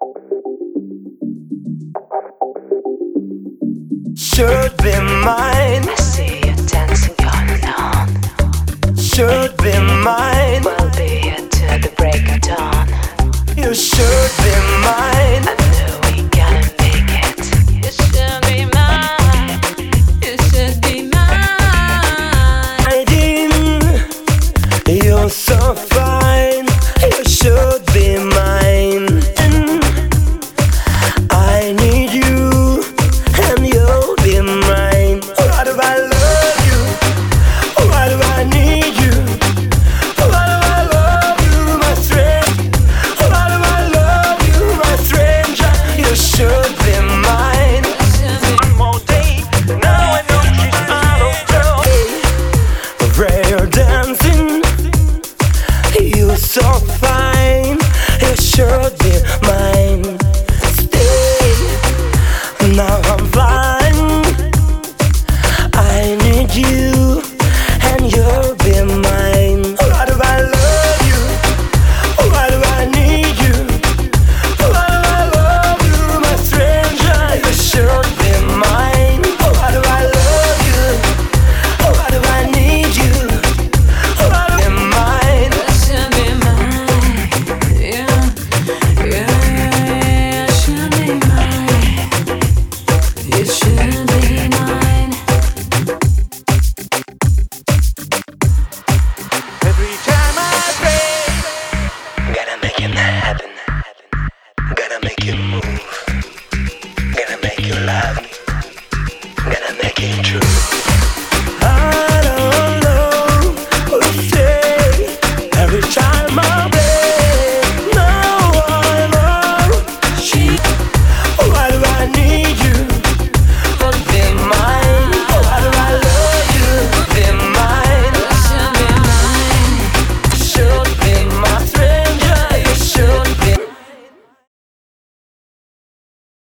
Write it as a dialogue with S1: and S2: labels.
S1: Should be mine.
S2: I see you dancing on and on.
S1: Should be mine.
S2: We'll be here till the break of dawn.
S1: You should be mine.